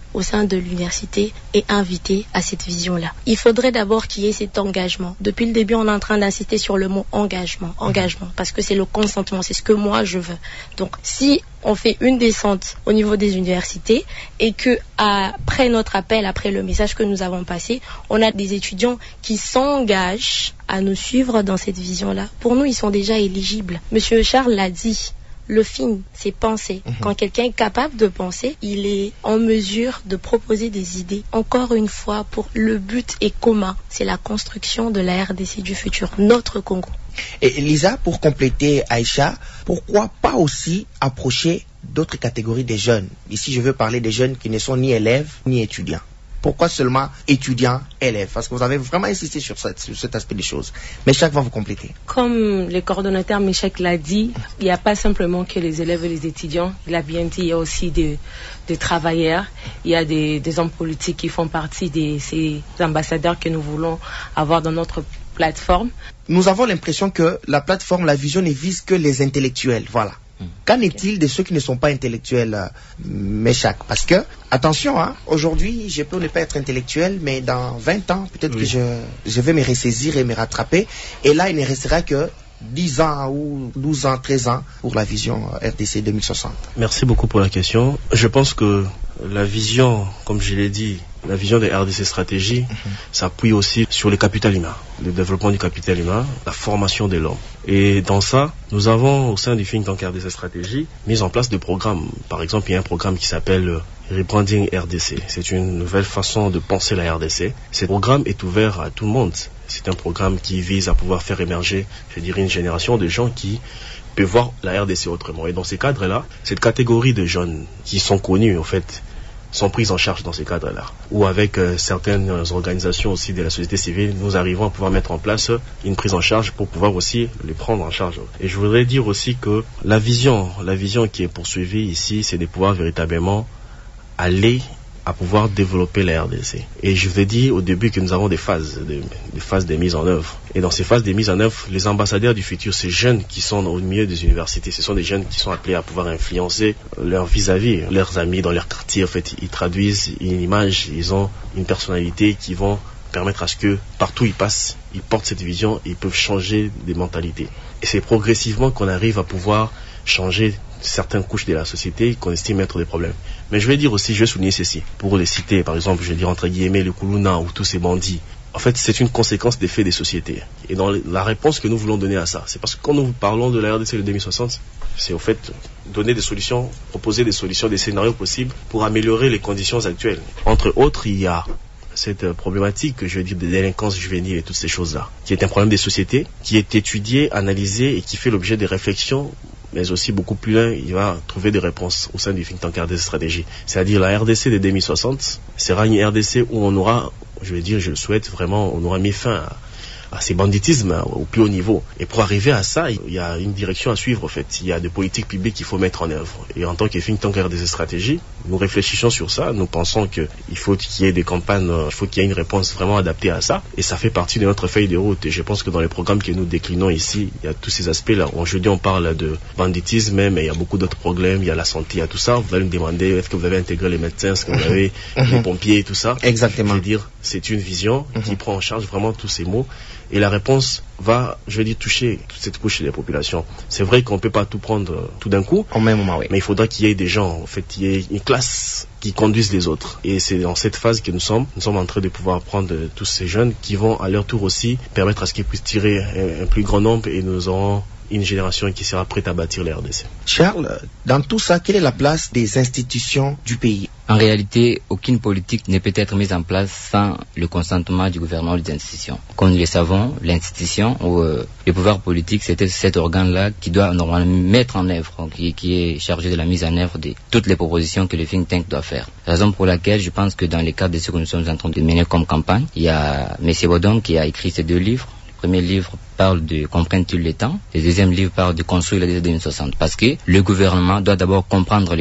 au sein de l'université est invité à cette vision-là. Il faudrait d'abord qu'il y ait cet engagement. Depuis le début, on est en train d'insister sur le mot engagement, parce que c'est le consentement, c'est ce que moi je veux. Donc, si on fait une descente au niveau des universités et que après notre appel, après le message que nous avons passé, on a des étudiants qui s'engagent à nous suivre dans cette vision-là. Pour nous, ils sont déjà éligibles. Monsieur Charles l'a dit. Le film, c'est penser. Quand quelqu'un est capable de penser, il est en mesure de proposer des idées. Encore une fois, le but est commun. C'est la construction de la RDC du futur, notre Congo. Et Lisa, pour compléter Aïcha, pourquoi pas aussi approcher d'autres catégories des jeunes? Ici, je veux parler des jeunes qui ne sont ni élèves ni étudiants. Pourquoi seulement étudiants, élèves? Parce que vous avez vraiment insisté sur cet aspect des choses. Mais chaque va vous compléter. Comme le coordonnateur Michek l'a dit, il n'y a pas simplement que les élèves et les étudiants. Il a bien dit, il y a aussi des travailleurs, il y a des hommes politiques qui font partie de ces ambassadeurs que nous voulons avoir dans notre plateforme. Nous avons l'impression que la plateforme, la vision ne vise que les intellectuels. Voilà. Qu'en est-il de ceux qui ne sont pas intellectuels, Meshak? Parce que, attention, aujourd'hui, je peux ne pas être intellectuel, mais dans 20 ans, peut-être que je vais me ressaisir et me rattraper. Et là, il ne restera que 10 ans ou 12 ans, 13 ans pour la vision RDC 2060. Merci beaucoup pour la question. Je pense que la vision, comme je l'ai dit, la vision des RDC stratégie s'appuie aussi sur le capital humain, le développement du capital humain, la formation de l'homme. Et dans ça, nous avons au sein du think tank RDC stratégie mis en place des programmes. Par exemple, il y a un programme qui s'appelle Rebranding RDC. C'est une nouvelle façon de penser la RDC. Ce programme est ouvert à tout le monde. C'est un programme qui vise à pouvoir faire émerger, je dirais, une génération de gens qui peuvent voir la RDC autrement. Et dans ces cadres-là, cette catégorie de jeunes qui sont connus, en fait, sont prises en charge dans ces cadres-là. Ou avec certaines organisations aussi de la société civile, nous arrivons à pouvoir mettre en place une prise en charge pour pouvoir aussi les prendre en charge. Et je voudrais dire aussi que la vision qui est poursuivie ici, c'est de pouvoir véritablement aller à pouvoir développer la RDC. Et je vous ai dit au début que nous avons des phases de mise en œuvre. Et dans ces phases de mise en œuvre, les ambassadeurs du futur, ces jeunes qui sont au milieu des universités, ce sont des jeunes qui sont appelés à pouvoir influencer leurs vis-à-vis, leurs amis dans leur quartier. En fait, ils traduisent une image, ils ont une personnalité qui vont permettre à ce que partout ils passent, ils portent cette vision et ils peuvent changer des mentalités. Et c'est progressivement qu'on arrive à pouvoir changer certaines couches de la société qu'on estime être des problèmes. Mais je vais dire aussi, je vais souligner ceci. Pour les citer, par exemple, je vais dire entre guillemets le Kuluna ou tous ces bandits. En fait, c'est une conséquence des faits des sociétés. Et dans la réponse que nous voulons donner à ça, c'est parce que quand nous parlons de la RDC de 2060, c'est au fait donner des solutions, proposer des solutions, des scénarios possibles pour améliorer les conditions actuelles. Entre autres, il y a cette problématique, je veux dire, de délinquance juvénile et toutes ces choses-là, qui est un problème des sociétés, qui est étudié, analysé et qui fait l'objet des réflexions, mais aussi beaucoup plus loin, il va trouver des réponses au sein du think tank RDC stratégie. C'est-à-dire la RDC de 2060 sera une RDC où on aura, je veux dire, je le souhaite vraiment, on aura mis fin à ces banditismes au plus haut niveau. Et pour arriver à ça, il y a une direction à suivre en fait. Il y a des politiques publiques qu'il faut mettre en œuvre. Et en tant que think tank RDC stratégie, nous réfléchissons sur ça. Nous pensons qu'il faut qu'il y ait des campagnes, il faut qu'il y ait une réponse vraiment adaptée à ça. Et ça fait partie de notre feuille de route. Et je pense que dans les programmes que nous déclinons ici, il y a tous ces aspects-là. Aujourd'hui, on parle de banditisme, mais il y a beaucoup d'autres problèmes. Il y a la santé, il y a tout ça. Vous allez me demander, est-ce que vous avez intégré les médecins, est-ce que vous avez les pompiers et tout ça? Exactement. Je veux dire, c'est une vision qui prend en charge vraiment tous ces mots. Et la réponse va, je vais dire, toucher toute cette couche des populations. C'est vrai qu'on ne peut pas tout prendre tout d'un coup, au même moment, oui. Mais il faudra qu'il y ait des gens, en fait, il y ait une classe qui conduise les autres. Et c'est dans cette phase que nous sommes en train de pouvoir prendre tous ces jeunes qui vont à leur tour aussi permettre à ce qu'ils puissent tirer un plus grand nombre et nous aurons une génération qui sera prête à bâtir la RDC. Charles, dans tout ça, quelle est la place des institutions du pays? En réalité, aucune politique ne peut être mise en place sans le consentement du gouvernement ou des institutions. Comme nous le savons, l'institution ou le pouvoir politique, c'était cet organe-là qui doit normalement mettre en œuvre, qui est chargé de la mise en œuvre de toutes les propositions que le think tank doit faire. Raison pour laquelle je pense que dans le cadre de ce que nous sommes en train de mener comme campagne, il y a M. Bodom qui a écrit ces 2 livres. Le premier livre parle de comprendre le temps. Le deuxième livre parle de construire la RDC 2060. Parce que le gouvernement doit d'abord comprendre le temps.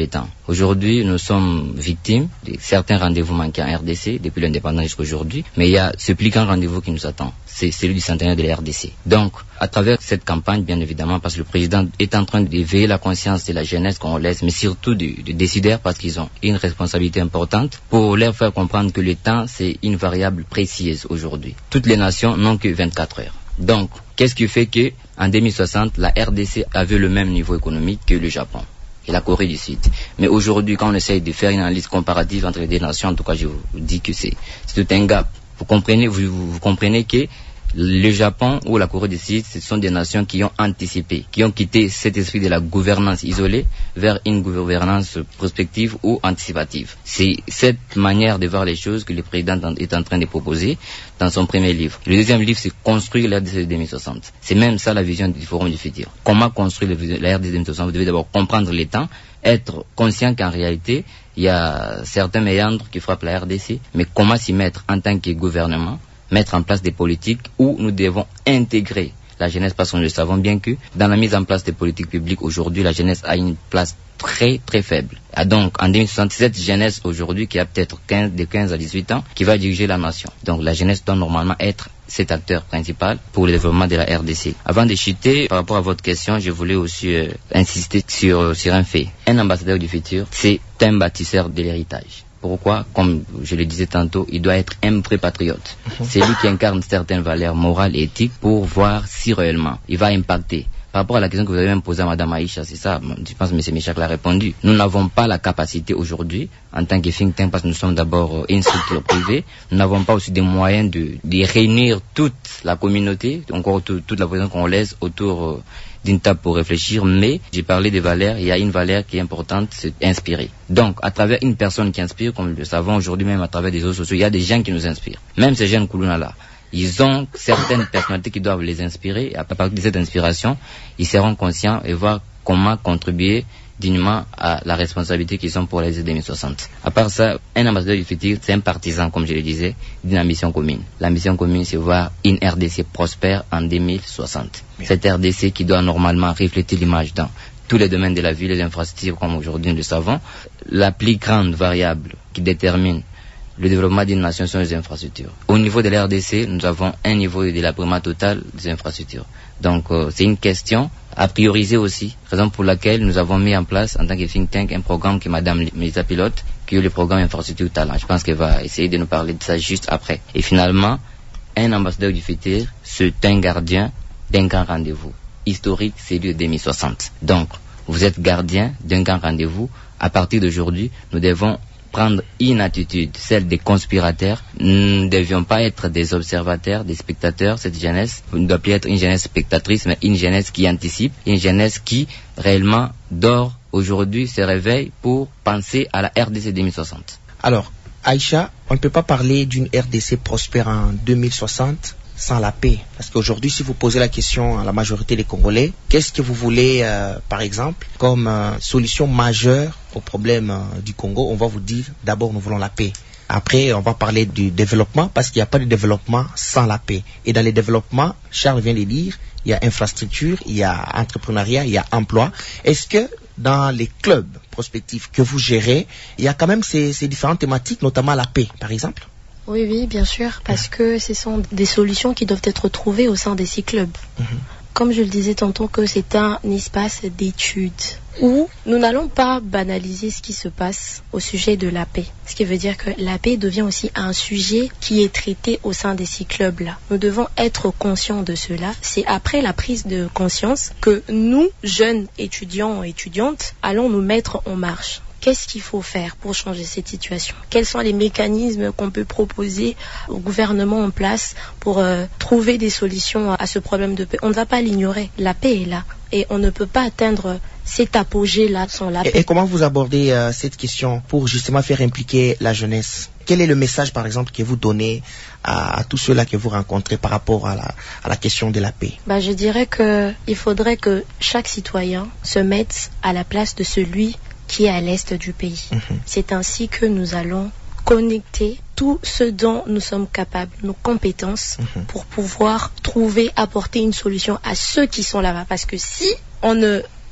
Aujourd'hui, nous sommes victimes de certains rendez-vous manqués en RDC depuis l'indépendance jusqu'à aujourd'hui, mais il y a ce plus grand rendez-vous qui nous attend, c'est celui du centenaire de la RDC. Donc, à travers cette campagne, bien évidemment, parce que le président est en train d'éveiller la conscience de la jeunesse congolaise, mais surtout des décideurs, parce qu'ils ont une responsabilité importante pour leur faire comprendre que le temps, c'est une variable précise aujourd'hui. Toutes les nations n'ont que 24 heures. Donc, qu'est-ce qui fait que en 2060, la RDC avait le même niveau économique que le Japon et la Corée du Sud. Mais aujourd'hui, quand on essaye de faire une analyse comparative entre les deux nations, en tout cas, je vous dis que c'est tout un gap. Vous comprenez que le Japon ou la Corée du Sud, ce sont des nations qui ont anticipé, qui ont quitté cet esprit de la gouvernance isolée vers une gouvernance prospective ou anticipative. C'est cette manière de voir les choses que le président est en train de proposer dans son premier livre. Le deuxième livre, c'est construire la RDC 2060. C'est même ça la vision du Forum du futur. Comment construire la RDC 2060? Vous devez d'abord comprendre les temps, être conscient qu'en réalité, il y a certains méandres qui frappent la RDC, mais comment s'y mettre en tant que gouvernement, mettre en place des politiques où nous devons intégrer la jeunesse, parce que nous le savons bien que dans la mise en place des politiques publiques aujourd'hui, la jeunesse a une place très très faible. Et donc en 2060, cette jeunesse aujourd'hui qui a peut-être de 15 à 18 ans qui va diriger la nation. Donc la jeunesse doit normalement être cet acteur principal pour le développement de la RDC. Avant de chuter, par rapport à votre question, je voulais aussi insister sur un fait. Un ambassadeur du futur, c'est un bâtisseur de l'héritage. Pourquoi? Comme je le disais tantôt, il doit être un vrai patriote. C'est lui qui incarne certaines valeurs morales et éthiques pour voir si réellement il va impacter. Par rapport à la question que vous avez même posée à Mme Aïcha, c'est ça, je pense que M. Michak l'a répondu. Nous n'avons pas la capacité aujourd'hui, en tant que think tank, parce que nous sommes d'abord une structure privée, nous n'avons pas aussi des moyens de réunir toute la communauté, encore toute la population congolaise autour d'une table pour réfléchir, mais j'ai parlé des valeurs, il y a une valeur qui est importante, c'est inspirer. Donc, à travers une personne qui inspire, comme nous le savons aujourd'hui, même à travers des réseaux sociaux, il y a des gens qui nous inspirent. Même ces jeunes Koulouna-là, ils ont certaines personnalités qui doivent les inspirer, et à partir de cette inspiration, ils seront conscients et voir comment contribuer dignement à la responsabilité qu'ils ont pour les 2060. À part ça, un ambassadeur du futur, c'est un partisan, comme je le disais, d'une ambition commune. L'ambition commune, c'est voir une RDC prospère en 2060. Cette RDC qui doit normalement refléter l'image dans tous les domaines de la vie, les infrastructures, comme aujourd'hui nous le savons. La plus grande variable qui détermine le développement d'une nation sont les infrastructures. Au niveau de la RDC, nous avons un niveau de délabrement total des infrastructures. Donc, c'est une question à prioriser aussi, raison pour laquelle nous avons mis en place, en tant que think tank, un programme que Mme Melissa pilote, qui est le programme Infrastructure Talent. Je pense qu'elle va essayer de nous parler de ça juste après. Et finalement, un ambassadeur du futur, c'est un gardien d'un grand rendez-vous historique, c'est le 2060. Donc, vous êtes gardien d'un grand rendez-vous. À partir d'aujourd'hui, nous devons prendre une attitude, celle des conspirateurs. Nous ne devions pas être des observateurs, des spectateurs. Cette jeunesse ne doit plus être une jeunesse spectatrice, mais une jeunesse qui anticipe, une jeunesse qui réellement dort aujourd'hui, se réveille pour penser à la RDC 2060. Alors, Aïcha, on ne peut pas parler d'une RDC prospère en 2060 sans la paix. Parce qu'aujourd'hui, si vous posez la question à la majorité des Congolais, qu'est-ce que vous voulez, par exemple, comme solution majeure au problème du Congo? On va vous dire, d'abord, nous voulons la paix. Après, on va parler du développement, parce qu'il n'y a pas de développement sans la paix. Et dans les développements, Charles vient de dire, il y a infrastructure, il y a entrepreneuriat, il y a emploi. Est-ce que dans les clubs prospectifs que vous gérez, il y a quand même ces différentes thématiques, notamment la paix, par exemple? Oui, bien sûr, parce que ce sont des solutions qui doivent être trouvées au sein des six clubs. Comme je le disais tantôt, que c'est un espace d'études où nous n'allons pas banaliser ce qui se passe au sujet de la paix. Ce qui veut dire que la paix devient aussi un sujet qui est traité au sein des six clubs-là. Nous devons être conscients de cela. C'est après la prise de conscience que nous, jeunes étudiants et étudiantes, allons nous mettre en marche. Qu'est-ce qu'il faut faire pour changer cette situation? Quels sont les mécanismes qu'on peut proposer au gouvernement en place pour trouver des solutions à ce problème de paix? On ne va pas l'ignorer. La paix est là. Et on ne peut pas atteindre cet apogée-là sans la paix. Et comment vous abordez cette question pour justement faire impliquer la jeunesse? Quel est le message, par exemple, que vous donnez à tous ceux-là que vous rencontrez par rapport à la question de la paix? Je dirais qu'il faudrait que chaque citoyen se mette à la place de celui qui est à l'est du pays. C'est ainsi que nous allons connecter tout ce dont nous sommes capables, nos compétences, pour pouvoir apporter une solution à ceux qui sont là-bas. Parce que si on ne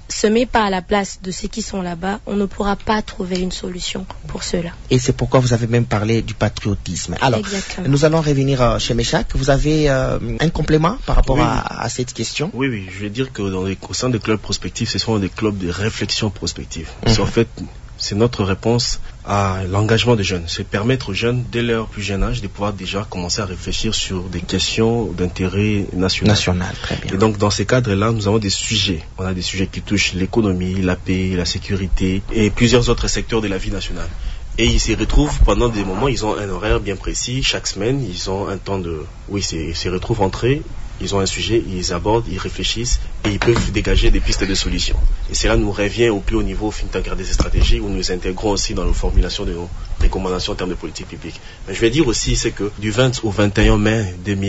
se met pas à la place de ceux qui sont là-bas, on ne pourra pas trouver une solution pour cela. Et c'est pourquoi vous avez même parlé du patriotisme. Alors, exactement. Nous allons revenir chez Méchac. Vous avez un complément par rapport à cette question? Oui, je vais dire que au sein des clubs prospectifs, ce sont des clubs de réflexion prospective. En fait, c'est notre réponse à l'engagement des jeunes. C'est permettre aux jeunes, dès leur plus jeune âge, de pouvoir déjà commencer à réfléchir sur des questions d'intérêt national. Très bien. Et donc, dans ces cadres-là, nous avons des sujets. On a des sujets qui touchent l'économie, la paix, la sécurité et plusieurs autres secteurs de la vie nationale. Et ils se retrouvent pendant des moments, ils ont un horaire bien précis. Chaque semaine, ils ont un temps de... Oui, ils se retrouvent entre eux. Ils ont un sujet, ils abordent, ils réfléchissent et ils peuvent dégager des pistes de solutions. Et cela nous revient au plus haut niveau, think tank RDC stratégie, où nous intégrons aussi dans la formulation de nos recommandations en termes de politique publique. Mais je vais dire aussi, c'est que du 20 au 21 mai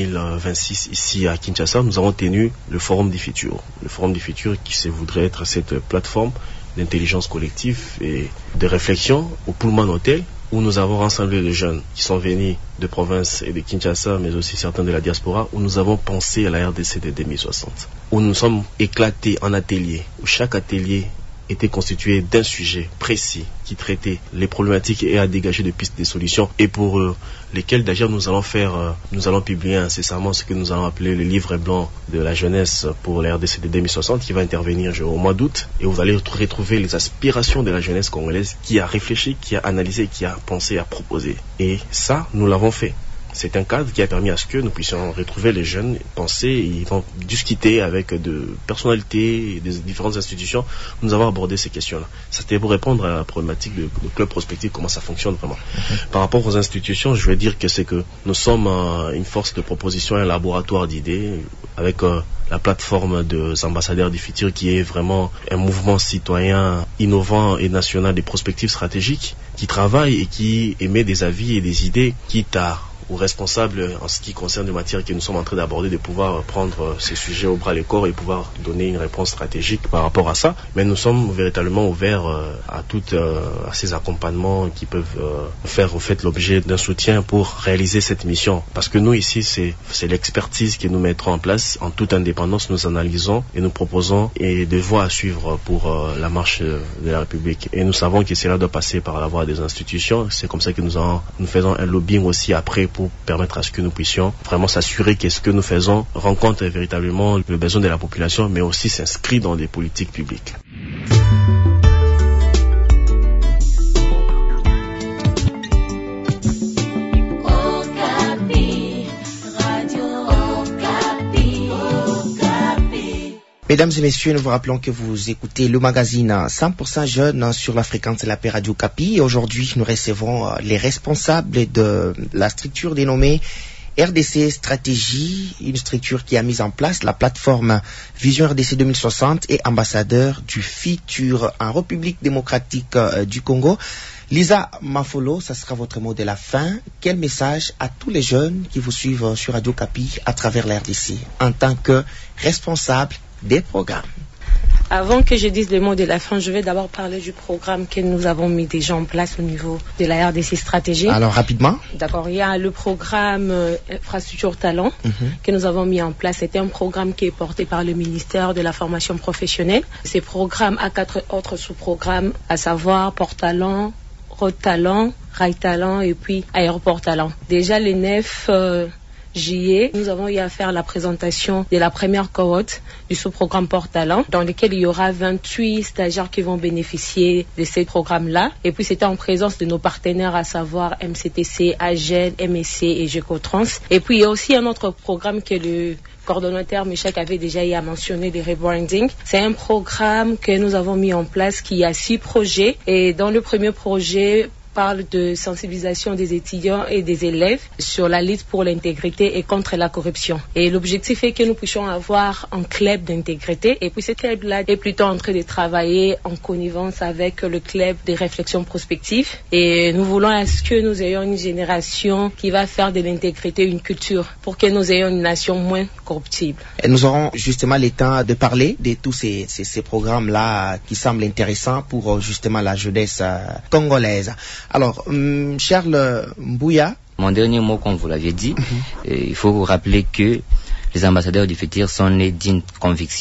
2026, ici à Kinshasa, nous avons tenu le Forum du Futur. Le Forum du Futur qui se voudrait être cette plateforme d'intelligence collective et de réflexion au Pullman Hotel, où nous avons rassemblé les jeunes qui sont venus de province et de Kinshasa, mais aussi certains de la diaspora, où nous avons pensé à la RDC de 2060, où nous sommes éclatés en ateliers, où chaque atelier était constitué d'un sujet précis qui traitait les problématiques et a dégagé des pistes de solutions et pour lesquelles d'ailleurs nous allons publier incessamment ce que nous allons appeler le livre blanc de la jeunesse pour la RDC de 2060 qui va intervenir au mois d'août et vous allez retrouver les aspirations de la jeunesse congolaise qui a réfléchi, qui a analysé, qui a pensé, a proposé. Et ça, nous l'avons fait. C'est un cadre qui a permis à ce que nous puissions retrouver les jeunes, penser, ils vont discuter avec de personnalités et des différentes institutions. Nous avons abordé ces questions-là. C'était pour répondre à la problématique de club prospectif, comment ça fonctionne vraiment. Par rapport aux institutions, je vais dire que c'est que nous sommes une force de proposition, un laboratoire d'idées, avec la plateforme des ambassadeurs du futur qui est vraiment un mouvement citoyen innovant et national des prospectives stratégiques qui travaille et qui émet des avis et des idées, quitte à aux responsables en ce qui concerne les matières que nous sommes en train d'aborder de pouvoir prendre ces sujets au bras le corps et pouvoir donner une réponse stratégique par rapport à ça. Mais nous sommes véritablement ouverts à ces accompagnements qui peuvent faire au fait l'objet d'un soutien pour réaliser cette mission. Parce que nous ici, c'est l'expertise que nous mettrons en place. En toute indépendance, nous analysons et nous proposons et des voies à suivre pour la marche de la République. Et nous savons que cela doit passer par la voie des institutions. C'est comme ça que nous faisons un lobbying aussi après pour permettre à ce que nous puissions vraiment s'assurer que ce que nous faisons rencontre véritablement le besoin de la population, mais aussi s'inscrit dans des politiques publiques. Mesdames et messieurs, nous vous rappelons que vous écoutez le magazine 100% jeune sur la fréquence de la paix Radio Kapi. Et aujourd'hui, nous recevons les responsables de la structure dénommée RDC Stratégie, une structure qui a mis en place la plateforme Vision RDC 2060 et ambassadeur du futur en République démocratique du Congo. Lisa Mafolo, ça sera votre mot de la fin. Quel message à tous les jeunes qui vous suivent sur Radio Kapi à travers la RDC en tant que responsable des programmes? Avant que je dise le mot de la fin, je vais d'abord parler du programme que nous avons mis déjà en place au niveau de la RDC Stratégie. Alors, rapidement. D'accord, il y a le programme Infrastructure Talent que nous avons mis en place. C'était un programme qui est porté par le ministère de la formation professionnelle. Ce programme a 4 autres sous-programmes, à savoir Port Talent, Road Talent, Rail Talent et puis Aéroport Talent. Déjà, le 9 juillet, nous avons eu à faire la présentation de la première cohorte du sous-programme Port Talent, dans lequel il y aura 28 stagiaires qui vont bénéficier de ces programmes-là. Et puis, c'était en présence de nos partenaires, à savoir MCTC, AGEL, MSC et Gecotrans. Et puis, il y a aussi un autre programme que le coordonnateur Méchac avait déjà eu à mentionner, des rebranding. C'est un programme que nous avons mis en place qui a 6 projets. Et dans le premier projet, parle de sensibilisation des étudiants et des élèves sur la lutte pour l'intégrité et contre la corruption. Et l'objectif est que nous puissions avoir un club d'intégrité. Et puis ce club-là est plutôt en train de travailler en connivence avec le club de réflexion prospective. Et nous voulons à ce que nous ayons une génération qui va faire de l'intégrité une culture pour que nous ayons une nation moins corruptible. Et nous aurons justement le temps de parler de tous ces programmes-là qui semblent intéressants pour justement la jeunesse congolaise. Alors, Charles Mbouya. Mon dernier mot, comme vous l'aviez dit, il faut vous rappeler que les ambassadeurs du futur sont nés d'une conviction.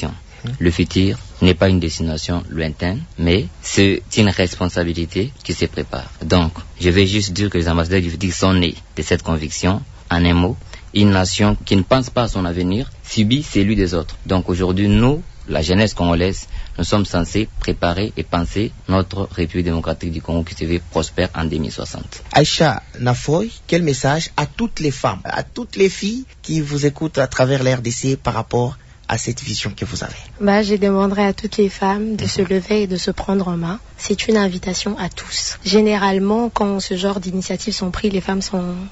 Le futur n'est pas une destination lointaine, mais c'est une responsabilité qui se prépare. Donc, je vais juste dire que les ambassadeurs du futur sont nés de cette conviction. En un mot, une nation qui ne pense pas à son avenir subit celui des autres. Donc aujourd'hui, nous, la jeunesse congolaise, nous sommes censés préparer et penser notre République démocratique du Congo qui se veut prospère en 2060. Aïcha Nafoy, quel message à toutes les femmes, à toutes les filles qui vous écoutent à travers la RDC par rapport à cette vision que vous avez? Je demanderai à toutes les femmes de se lever et de se prendre en main. C'est une invitation à tous. Généralement, quand ce genre d'initiatives sont prises, les femmes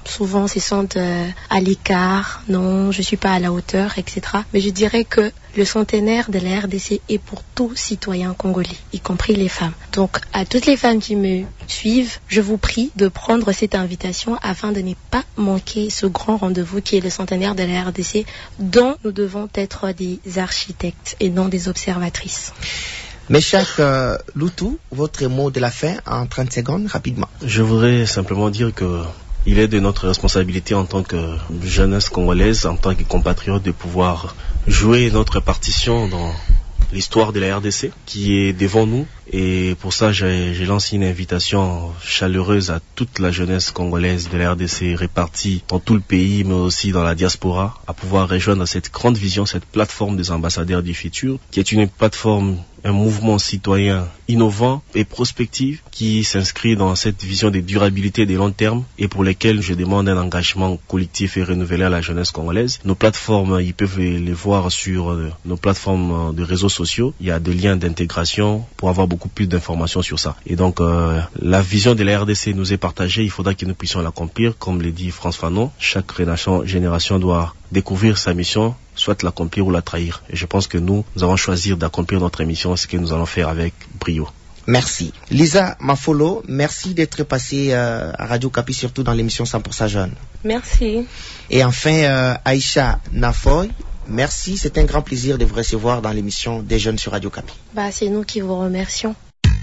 se sentent à l'écart. Non, je suis pas à la hauteur, etc. Mais je dirais que le centenaire de la RDC est pour tout citoyen congolais, y compris les femmes. Donc, à toutes les femmes qui me suivent, je vous prie de prendre cette invitation afin de ne pas manquer ce grand rendez-vous qui est le centenaire de la RDC, dont nous devons être des architectes et non des observatrices. Meshak Loutou, votre mot de la fin en 30 secondes, rapidement. Je voudrais simplement dire que il est de notre responsabilité en tant que jeunesse congolaise, en tant que compatriote, de pouvoir jouer notre partition dans l'histoire de la RDC qui est devant nous. Et pour ça, j'ai lancé une invitation chaleureuse à toute la jeunesse congolaise de la RDC répartie dans tout le pays, mais aussi dans la diaspora, à pouvoir rejoindre cette grande vision, cette plateforme des ambassadeurs du futur, qui est une plateforme, un mouvement citoyen innovant et prospectif qui s'inscrit dans cette vision de durabilité de long terme et pour lesquels je demande un engagement collectif et renouvelé à la jeunesse congolaise. Nos plateformes, ils peuvent les voir sur nos plateformes de réseaux sociaux. Il y a des liens d'intégration pour avoir beaucoup plus d'informations sur ça. Et donc, la vision de la RDC nous est partagée. Il faudra que nous puissions l'accomplir. Comme le dit France Fanon, chaque génération doit découvrir sa mission, soit l'accomplir ou la trahir. Et je pense que nous allons choisir d'accomplir notre mission, ce que nous allons faire avec brio. Merci. Lisa Mafolo, merci d'être passée à Radio Kapi, surtout dans l'émission 100% Jeunes. Merci. Et enfin, Aïcha Nafoy, merci. C'est un grand plaisir de vous recevoir dans l'émission des Jeunes sur Radio Kapi. C'est nous qui vous remercions.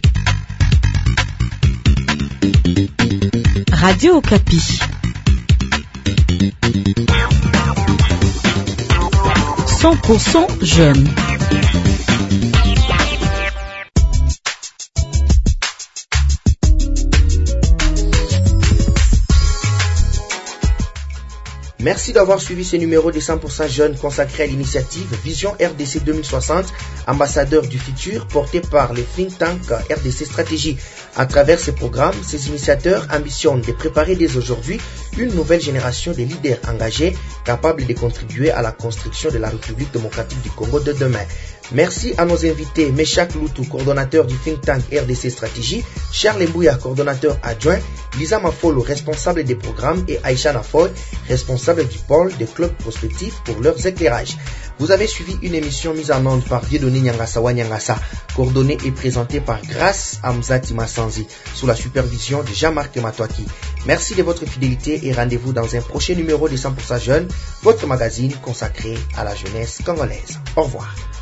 Radio Kapi. 100% jeunes. Merci d'avoir suivi ce numéro de 100% jeunes consacré à l'initiative Vision RDC 2060, ambassadeur du futur, porté par le think tank RDC Stratégie. À travers ces programmes, ces initiateurs ambitionnent de préparer dès aujourd'hui une nouvelle génération de leaders engagés, capables de contribuer à la construction de la République démocratique du Congo de demain. Merci à nos invités, Meshak Loutou, coordonnateur du think tank RDC Stratégie, Charles Mbouya, coordonnateur adjoint, Lisa Mafolo, responsable des programmes, et Aïcha Nafoy, responsable du pôle des clubs prospectifs pour leurs éclairages. Vous avez suivi une émission mise en onde par Dieudonné Nyangasawa Nyangasa, coordonnée et présentée par Grace Amzati Massanzi, sous la supervision de Jean-Marc Matouaki. Merci de votre fidélité et rendez-vous dans un prochain numéro de 100% Jeunes, votre magazine consacré à la jeunesse congolaise. Au revoir.